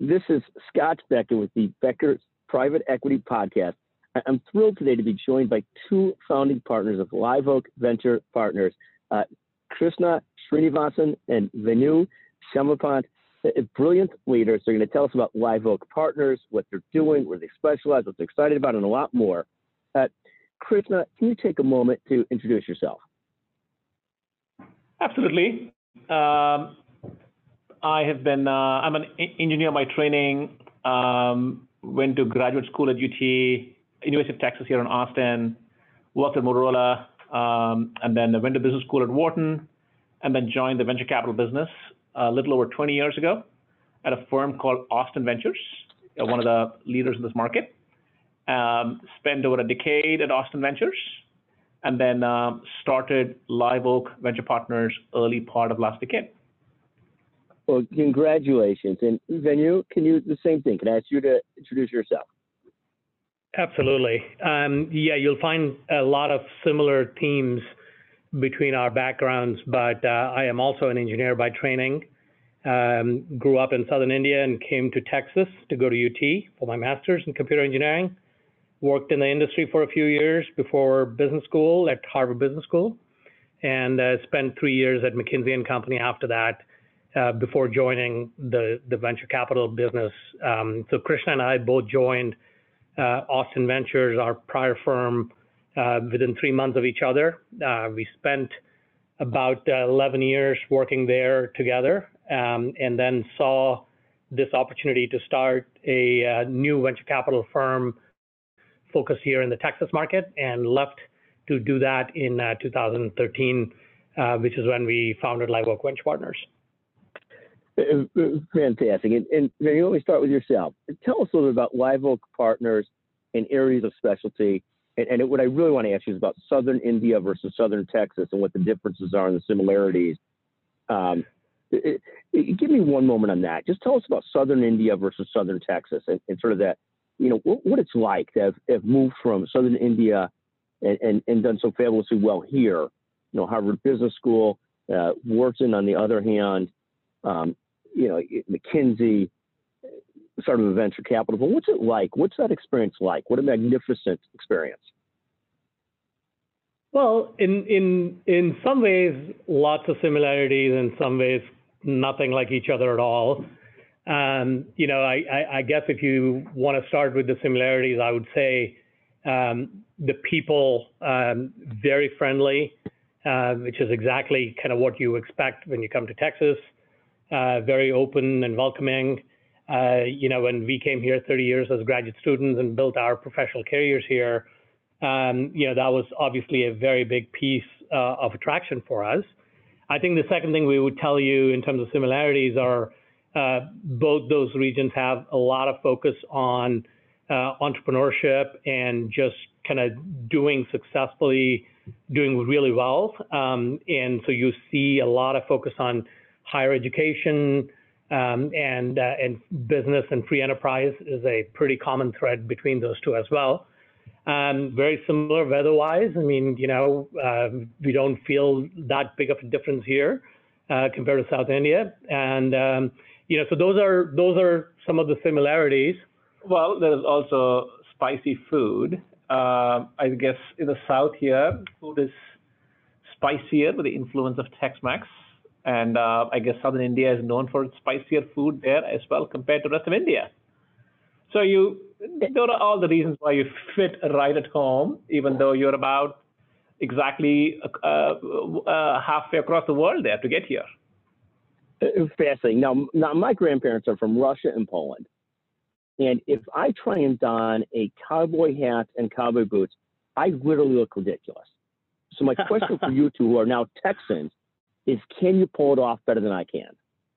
This is Scott Becker with the Becker Private Equity Podcast. I'm thrilled today to be joined by two founding partners of Live Oak Venture Partners, Krishna Srinivasan and Venu Shamarpant, brilliant leaders. They're going to tell us about Live Oak Partners, what they're doing, where they specialize, what they're excited about, and a lot more. Krishna, can you take a moment to introduce yourself? Absolutely. I'm an engineer by training, went to graduate school at UT, University of Texas here in Austin, worked at Motorola, and then went to business school at Wharton, and then joined the venture capital business a little over 20 years ago at a firm called Austin Ventures, one of the leaders in this market. Spent over a decade at Austin Ventures, and then started Live Oak Venture Partners early part of last decade. Well, congratulations. And Venu, can you do the same thing? Can I ask you to introduce yourself? Absolutely. Yeah, you'll find a lot of similar themes between our backgrounds, but I am also an engineer by training. Grew up in Southern India and came to Texas to go to UT for my master's in computer engineering. Worked in the industry for a few years before business school at Harvard Business School, and spent 3 years at McKinsey & Company after that, before joining the venture capital business. So Krishna and I both joined Austin Ventures, our prior firm, within 3 months of each other. We spent about 11 years working there together, and then saw this opportunity to start a new venture capital firm focused here in the Texas market, and left to do that in 2013, which is when we founded Live Oak Venture Partners. Fantastic. And Venu, let me start with yourself. Tell us a little bit about Live Oak Partners and areas of specialty. And what I really want to ask you is about Southern India versus Southern Texas and what the differences are and the similarities. Give me one moment on that. Just tell us about Southern India versus Southern Texas and sort of that, what it's like to have moved from Southern India and done so fabulously well here. Harvard Business School, Wharton on the other hand, McKinsey, sort of a venture capital. But what's it like? What's that experience like? What a magnificent experience. Well, in some ways, lots of similarities. In some ways, nothing like each other at all. I guess if you want to start with the similarities, I would say the people, very friendly, which is exactly kind of what you expect when you come to Texas. Very open and welcoming. When we came here 30 years as graduate students and built our professional careers here, that was obviously a very big piece of attraction for us. I think the second thing we would tell you in terms of similarities are both those regions have a lot of focus on entrepreneurship and just kind of doing really well. And so you see a lot of focus on higher education, and business and free enterprise is a pretty common thread between those two as well. Very similar weather-wise. I mean, we don't feel that big of a difference here compared to South India. And so those are some of the similarities. Well, there is also spicy food. I guess in the South here, food is spicier with the influence of Tex-Mex. And I guess Southern India is known for its spicier food there as well compared to the rest of India. So those are all the reasons why you fit right at home, even though you're about exactly halfway across the world there to get here. Fascinating. Now, my grandparents are from Russia and Poland. And if I try and don a cowboy hat and cowboy boots, I literally look ridiculous. So my question for you two who are now Texans is, can you pull it off better than I can?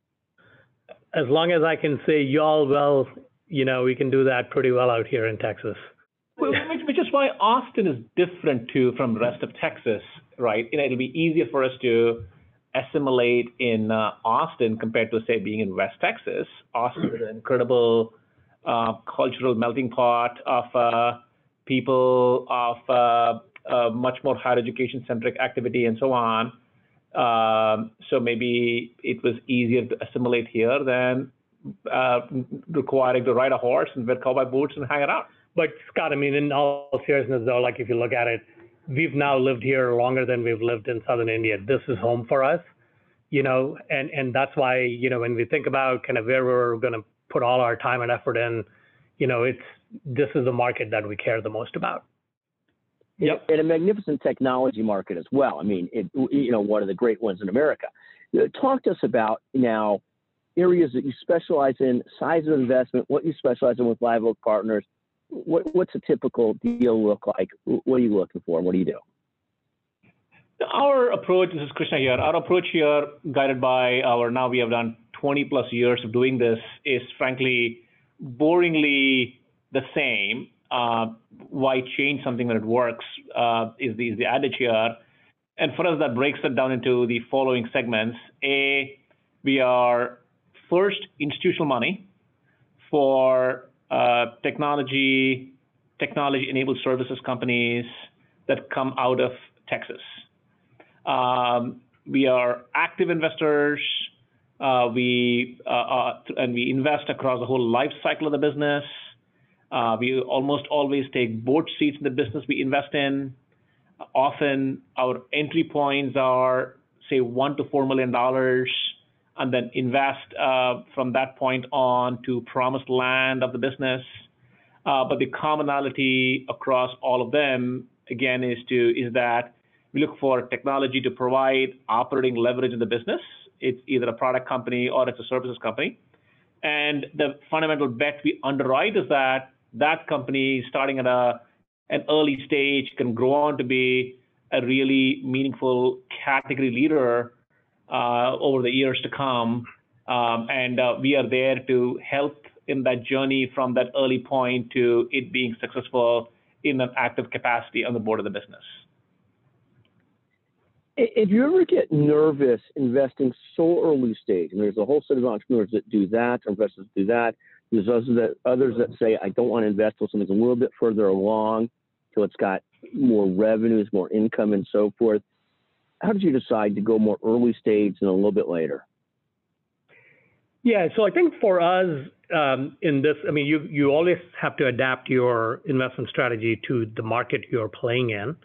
As long as I can say y'all well, we can do that pretty well out here in Texas. Which is why Austin is different too from the rest of Texas, right? It'll be easier for us to assimilate in Austin compared to, say, being in West Texas. Austin is an incredible cultural melting pot of people, of much more higher education-centric activity and so on. So maybe it was easier to assimilate here than requiring to ride a horse and wear cowboy boots and hang around. But Scott, I mean, in all seriousness, though, like if you look at it, we've now lived here longer than we've lived in southern India. This is home for us, and that's why, when we think about kind of where we're going to put all our time and effort in, this is the market that we care the most about. Yep. And a magnificent technology market as well. I mean, one of the great ones in America. Talk to us about now areas that you specialize in, size of investment, what you specialize in with Live Oak Partners. What's a typical deal look like? What are you looking for, and what do you do? Our approach, this is Krishna here, our approach here, guided by now we have done 20 plus years of doing this, is frankly boringly the same. Why change something when it works is the adage here. And for us, that breaks it down into the following segments. A, we are first institutional money for technology-enabled services companies that come out of Texas. We are active investors. We invest across the whole life cycle of the business. We almost always take board seats in the business we invest in. Often our entry points are, say, $1 to $4 million, and then invest from that point on to promised land of the business. But the commonality across all of them, again, is that we look for technology to provide operating leverage in the business. It's either a product company or it's a services company. And the fundamental bet we underwrite is that company, starting at an early stage, can grow on to be a really meaningful category leader over the years to come. And we are there to help in that journey from that early point to it being successful in an active capacity on the board of the business. If you ever get nervous investing so early stage, and there's a whole set of entrepreneurs that do that, or investors do that, there's others that say, I don't want to invest till something's a little bit further along, till it's got more revenues, more income, and so forth. How did you decide to go more early stage and a little bit later? Yeah, so I think for us in this, I mean, you always have to adapt your investment strategy to the market you're playing in.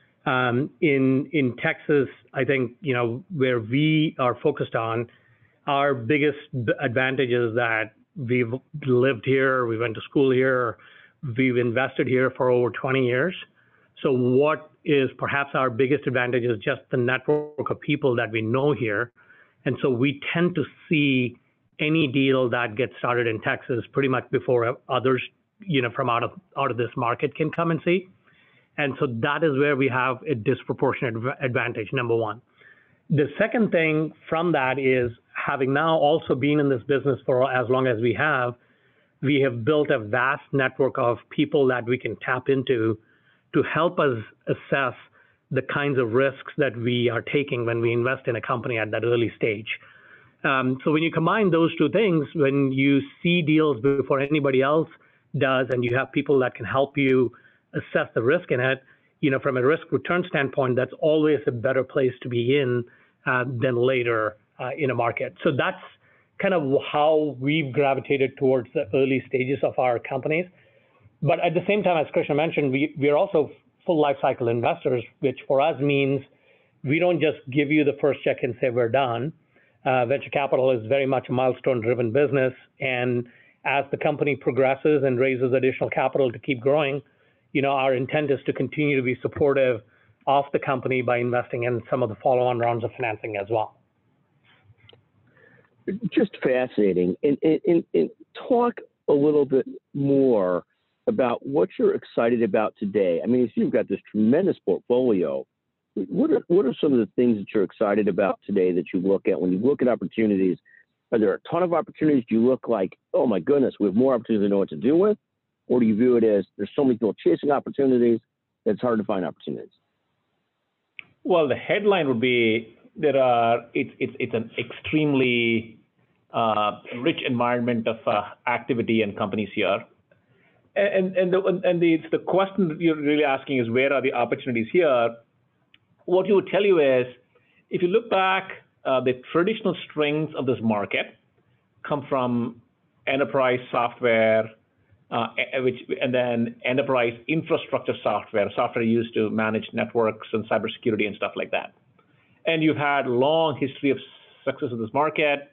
In Texas, I think, where we are focused on, our biggest advantage is that we've lived here, we went to school here, we've invested here for over 20 years. So what is perhaps our biggest advantage is just the network of people that we know here. And so we tend to see any deal that gets started in Texas pretty much before others, from out of this market can come and see. And so that is where we have a disproportionate advantage, number one. The second thing from that is, having now also been in this business for as long as we have built a vast network of people that we can tap into to help us assess the kinds of risks that we are taking when we invest in a company at that early stage. So when you combine those two things, when you see deals before anybody else does, and you have people that can help you assess the risk in it, from a risk return standpoint, that's always a better place to be in than later in a market. So that's kind of how we've gravitated towards the early stages of our companies. But at the same time, as Krishna mentioned, we are also full life cycle investors, which for us means we don't just give you the first check and say we're done. Venture capital is very much a milestone-driven business, and as the company progresses and raises additional capital to keep growing, our intent is to continue to be supportive of the company by investing in some of the follow-on rounds of financing as well. Just fascinating. And talk a little bit more about what you're excited about today. I mean, you've got this tremendous portfolio. What are some of the things that you're excited about today that you look at when you look at opportunities? Are there a ton of opportunities? Do you look like, oh my goodness, we have more opportunities to know what to do with? Or do you view it as there's so many people chasing opportunities that it's hard to find opportunities? Well, the headline would be it's an extremely rich environment of activity and companies here. And the question that you're really asking is, where are the opportunities here? What you would tell you is, if you look back, the traditional strengths of this market come from enterprise software, and then enterprise infrastructure software used to manage networks and cybersecurity and stuff like that. And you've had long history of success in this market.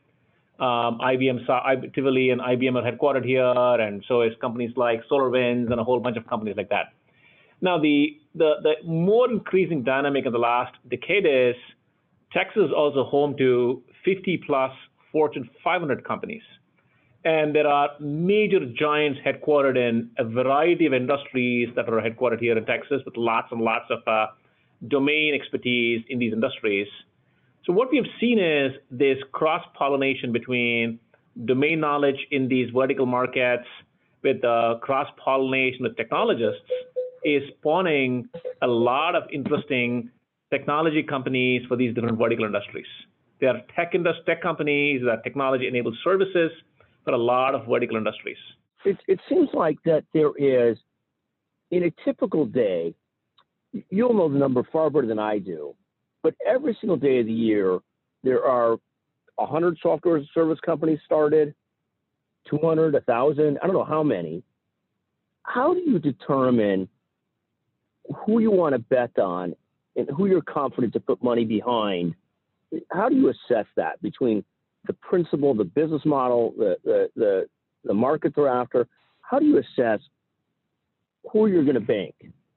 Tivoli and IBM are headquartered here, and so is companies like SolarWinds and a whole bunch of companies like that. Now, the more increasing dynamic in the last decade is Texas is also home to 50 plus Fortune 500 companies. And there are major giants headquartered in a variety of industries that are headquartered here in Texas with lots and lots of domain expertise in these industries. So what we have seen is this cross-pollination between domain knowledge in these vertical markets with cross-pollination with technologists is spawning a lot of interesting technology companies for these different vertical industries. They are tech companies, that technology-enabled services for a lot of vertical industries. It seems like that there is, in a typical day, you'll know the number far better than I do, but every single day of the year, there are 100 software as a service companies started, 200, 1,000, I don't know how many. How do you determine who you want to bet on and who you're confident to put money behind? How do you assess that between the principle, the business model, the market they're after? How do you assess who you're going to bank?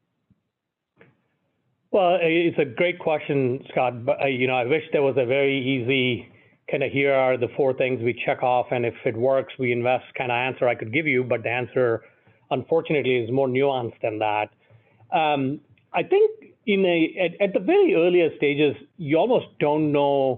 Well, it's a great question, Scott. But I wish there was a very easy kind of here are the 4 things we check off, and if it works, we invest kind of answer I could give you. But the answer, unfortunately, is more nuanced than that. I think at the very earliest stages, you almost don't know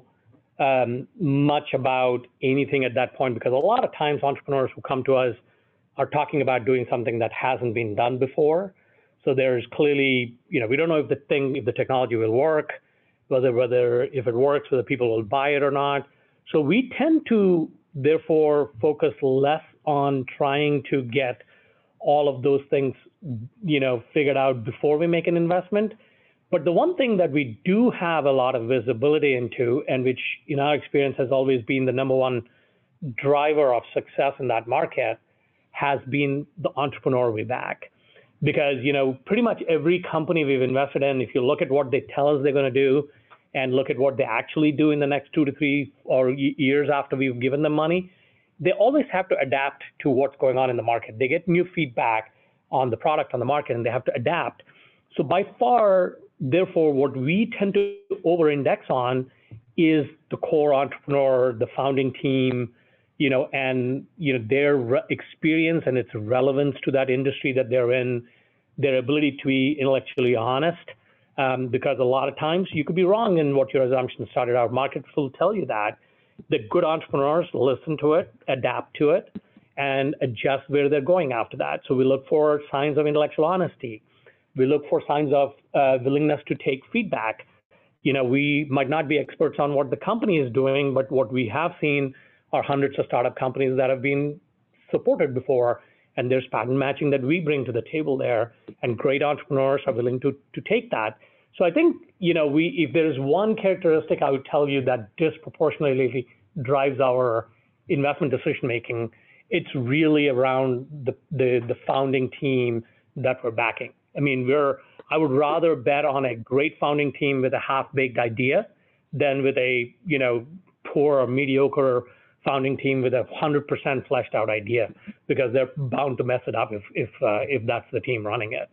much about anything at that point, because a lot of times entrepreneurs who come to us are talking about doing something that hasn't been done before. So there's clearly, we don't know if the technology will work, whether if it works, whether people will buy it or not. So we tend to therefore focus less on trying to get all of those things, figured out before we make an investment. But the one thing that we do have a lot of visibility into, and which in our experience has always been the number one driver of success in that market, has been the entrepreneur we back. Because, pretty much every company we've invested in, if you look at what they tell us they're going to do and look at what they actually do in the next 2 to 3 years after we've given them money, they always have to adapt to what's going on in the market. They get new feedback on the product, on the market, and they have to adapt. So by far, therefore, what we tend to over-index on is the core entrepreneur, the founding team, and their experience and its relevance to that industry that they're in, their ability to be intellectually honest, because a lot of times you could be wrong in what your assumptions started out. Markets will tell you that. The good entrepreneurs listen to it, adapt to it, and adjust where they're going after that. So we look for signs of intellectual honesty. We look for signs of willingness to take feedback. We might not be experts on what the company is doing, but what we have seen are hundreds of startup companies that have been supported before, and there's pattern matching that we bring to the table there, and great entrepreneurs are willing to take that. So I think, if there's one characteristic I would tell you that disproportionately drives our investment decision making, it's really around the founding team that we're backing. I mean, I would rather bet on a great founding team with a half-baked idea than with a, poor or mediocre founding team with a 100% fleshed out idea, because they're bound to mess it up if that's the team running it.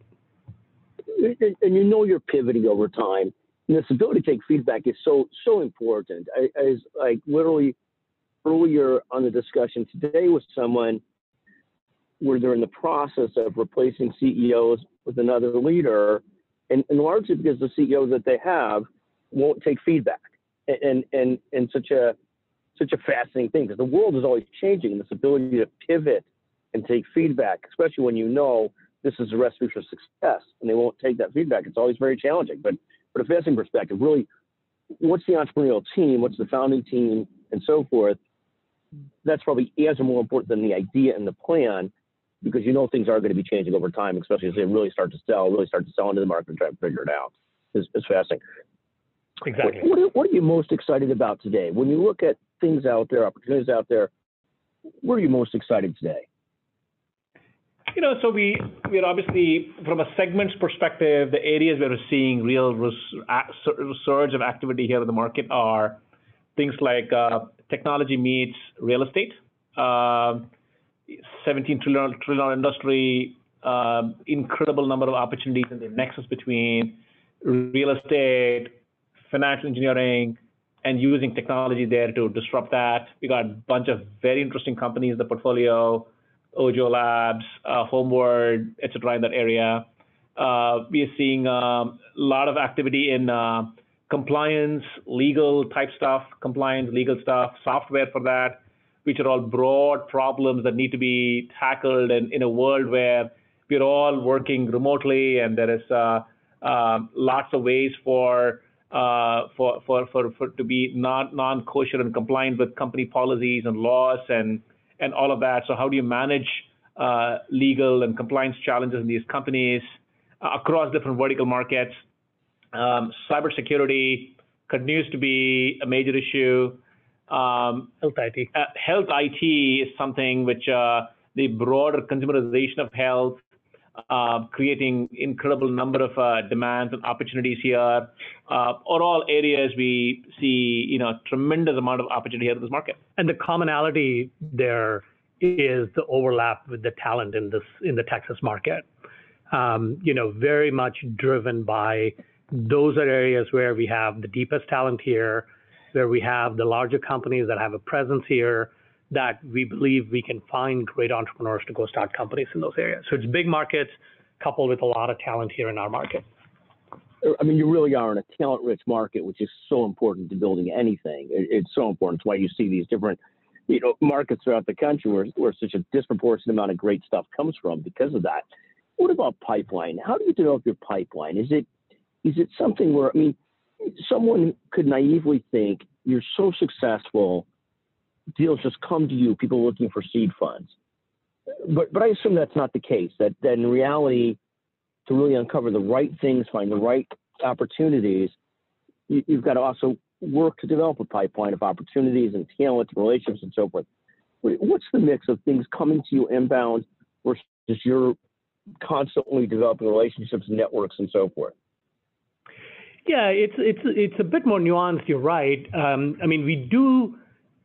And you're pivoting over time. And this ability to take feedback is so important. I was like literally earlier on the discussion today with someone where they're in the process of replacing CEOs with another leader, and largely because the CEO that they have won't take feedback, and such a fascinating thing, because the world is always changing, and this ability to pivot and take feedback, especially when this is a recipe for success, and they won't take that feedback, it's always very challenging. But from a fascinating perspective, really, what's the entrepreneurial team, what's the founding team, and so forth, that's probably as or more important than the idea and the plan, because things are going to be changing over time, especially as they really start to sell into the market and try to figure it out. It's fascinating. Exactly. What are you most excited about today? When you look at things out there, opportunities out there, where are you most excited today? So we're obviously, from a segments perspective, the areas where we're seeing real surge of activity here in the market are things like technology meets real estate, $17 trillion industry, incredible number of opportunities in the nexus between real estate, financial engineering, and using technology there to disrupt that. We got a bunch of very interesting companies in the portfolio, Ojo Labs, Homeward, et cetera, in that area. We are seeing a lot of activity in compliance, legal type stuff, legal stuff, software for that, which are all broad problems that need to be tackled in a world where we're all working remotely, and there is lots of ways for to be non-kosher and compliant with company policies and laws and all of that. So how do you manage legal and compliance challenges in these companies across different vertical markets? Cybersecurity continues to be a major issue. Health IT. Health IT is something which the broader consumerization of health, creating incredible number of demands and opportunities here, are all areas we see tremendous amount of opportunity here in this market. And the commonality there is the overlap with the talent in the Texas market. Very much driven by those are areas where we have the deepest talent here, where we have the larger companies that have a presence here, that we believe we can find great entrepreneurs to go start companies in those areas. So it's big markets coupled with a lot of talent here in our market. I mean, you really are in a talent-rich market, which is so important to building anything. It's so important. It's why you see these different markets throughout the country where such a disproportionate amount of great stuff comes from because of that. What about pipeline? How do you develop your pipeline? Is it something where, someone could naively think you're so successful, deals just come to you, people looking for seed funds. But I assume that's not the case, that in reality, to really uncover the right things, find the right opportunities, you've got to also work to develop a pipeline of opportunities and talent and relationships and so forth. What's the mix of things coming to you inbound versus you're constantly developing relationships, networks, and so forth? Yeah, it's a bit more nuanced. You're right. We do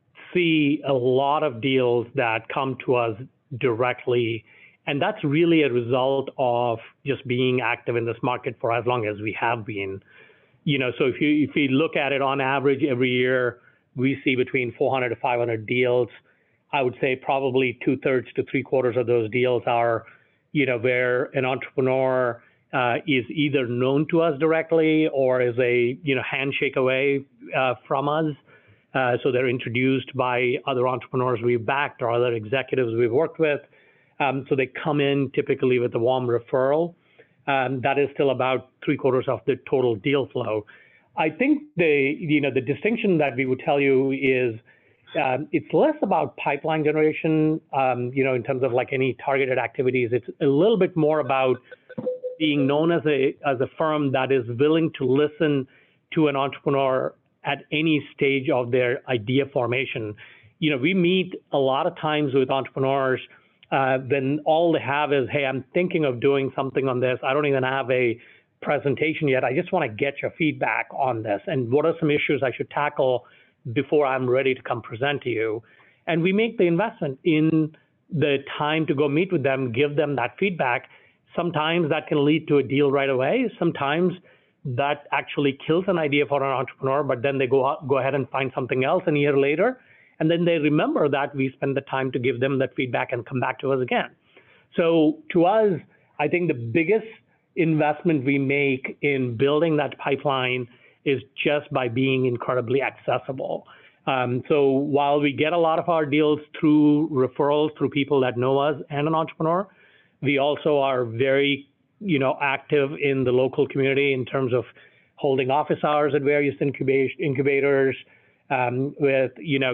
see a lot of deals that come to us directly, and that's really a result of just being active in this market for as long as we have been. So if you look at it on average every year, we see between 400 to 500 deals. I would say probably 2/3 to 3/4 of those deals are, where an entrepreneur is either known to us directly or is a handshake away from us. So they're introduced by other entrepreneurs we've backed or other executives we've worked with. So they come in typically with a warm referral. That is still about 3/4 of the total deal flow. I think the distinction that we would tell you is it's less about pipeline generation, in terms of like any targeted activities. It's a little bit more about being known as a firm that is willing to listen to an entrepreneur at any stage of their idea formation. We meet a lot of times with entrepreneurs when all they have is, hey, I'm thinking of doing something on this. I don't even have a presentation yet. I just want to get your feedback on this. And what are some issues I should tackle before I'm ready to come present to you? And we make the investment in the time to go meet with them, give them that feedback. Sometimes that can lead to a deal right away. Sometimes that actually kills an idea for an entrepreneur, but then they go ahead and find something else a year later. And then they remember that we spend the time to give them that feedback and come back to us again. So to us, I think the biggest investment we make in building that pipeline is just by being incredibly accessible. So while we get a lot of our deals through referrals, through people that know us and an entrepreneur, we also are very, active in the local community in terms of holding office hours at various incubators, with,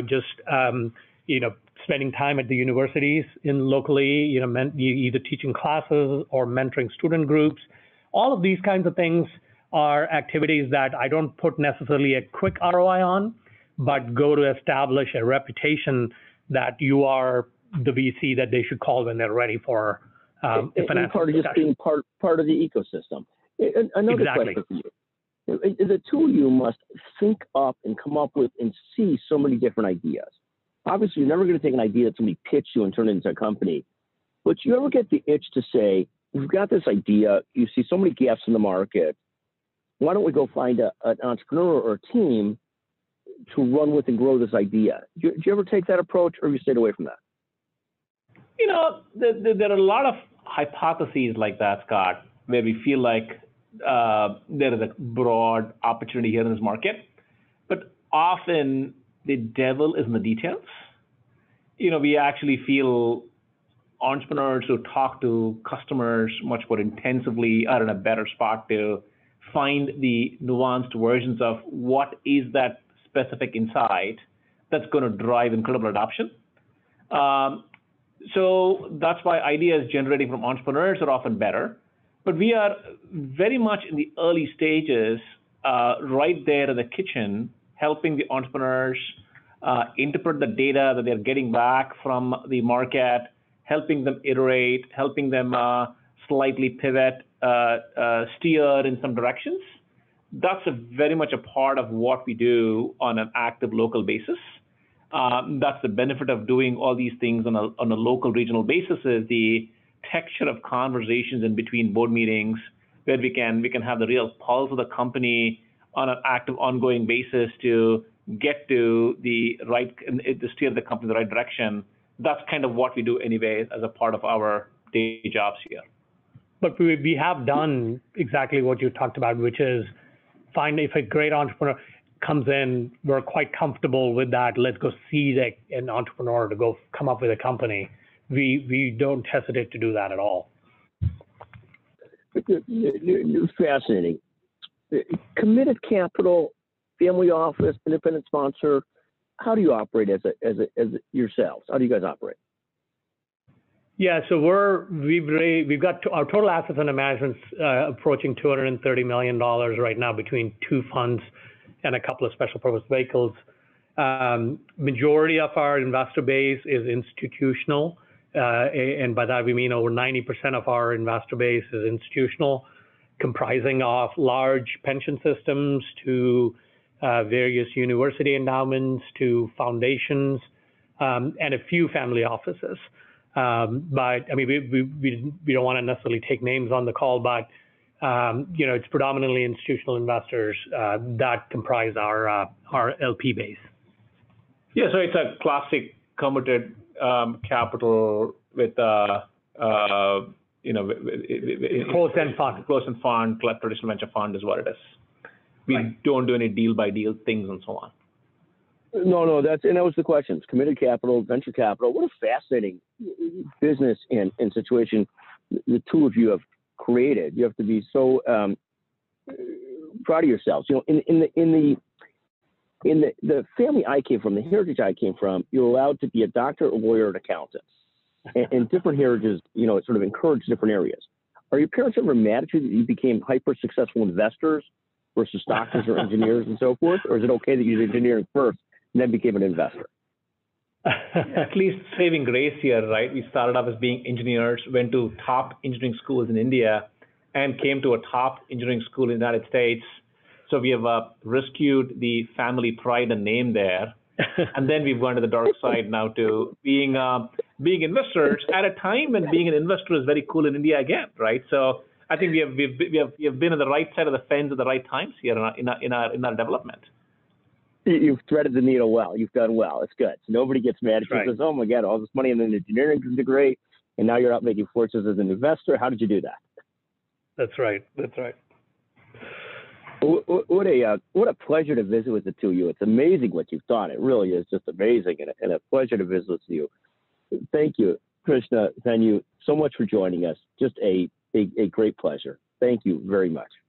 spending time at the universities locally, either teaching classes or mentoring student groups. All of these kinds of things are activities that I don't put necessarily a quick ROI on, but go to establish a reputation that you are the VC that they should call when they're ready for a financial part of just being part of the ecosystem. Another Exactly. question for you. The two of you must think up and come up with and see so many different ideas. Obviously, you're never going to take an idea that somebody pitched you and turn it into a company. But you ever get the itch to say, we've got this idea, you see so many gaps in the market, why don't we go find an entrepreneur or a team to run with and grow this idea? Do you ever take that approach, or have you stayed away from that? You know, there are a lot of hypotheses like that, Scott, where we feel like there is a broad opportunity here in this market, but often the devil is in the details. You know, we actually feel entrepreneurs who talk to customers much more intensively are in a better spot to find the nuanced versions of what is that specific insight that's going to drive incredible adoption. So that's why ideas generating from entrepreneurs are often better. But we are very much in the early stages, right there in the kitchen, helping the entrepreneurs interpret the data that they're getting back from the market, helping them iterate, helping them slightly pivot, steer in some directions. That's very much a part of what we do on an active local basis. That's the benefit of doing all these things on a local, regional basis, is the texture of conversations in between board meetings, where we can have the real pulse of the company on an active, ongoing basis to get to the right, to steer the company in the right direction. That's kind of what we do anyway as a part of our day jobs here. But we have done exactly what you talked about, which is find if a great entrepreneur comes in, we're quite comfortable with that. Let's go see an entrepreneur to go come up with a company. We don't hesitate to do that at all. You're fascinating. Committed capital, family office, independent sponsor. How do you operate as yourselves? How do you guys operate? Yeah, so we've got our total assets under management approaching $230 million right now between two funds and a couple of special purpose vehicles. Majority of our investor base is institutional, and by that we mean over 90% of our investor base is institutional, comprising of large pension systems to various university endowments to foundations, and a few family offices. But I mean, we don't want to necessarily take names on the call, but you know, it's predominantly institutional investors that comprise our LP base. Yeah, so it's a classic committed capital with you know, closed-end fund. Closed-end fund, traditional venture fund is what it is. We don't do any deal-by-deal things and so on. No, that was the question. It's committed capital, venture capital. What a fascinating business and situation the two of you have created. You have to be so proud of yourselves. You know, in the family I came from, the heritage I came from, you're allowed to be a doctor, a lawyer, an accountant. And different heritages, you know, it sort of encouraged different areas. Are your parents ever mad at you that you became hyper successful investors versus doctors or engineers and so forth? Or is it okay that you did engineering first and then became an investor? At least saving grace here, right? We started off as being engineers, went to top engineering schools in India, and came to a top engineering school in the United States. So we have rescued the family pride and name there. And then we've gone to the dark side now to being investors at a time when being an investor is very cool in India again, right? So I think we have been on the right side of the fence at the right times here in our development. You've threaded the needle well. You've done well. It's good. So nobody gets mad at you and says, "Oh my God, all this money in an engineering degree, and now you're out making fortunes as an investor. How did you do that?" That's right. That's right. What a pleasure to visit with the two of you. It's amazing what you've done. It really is just amazing, and a pleasure to visit with you. Thank you, Krishna. Thank you so much for joining us. Just a great pleasure. Thank you very much.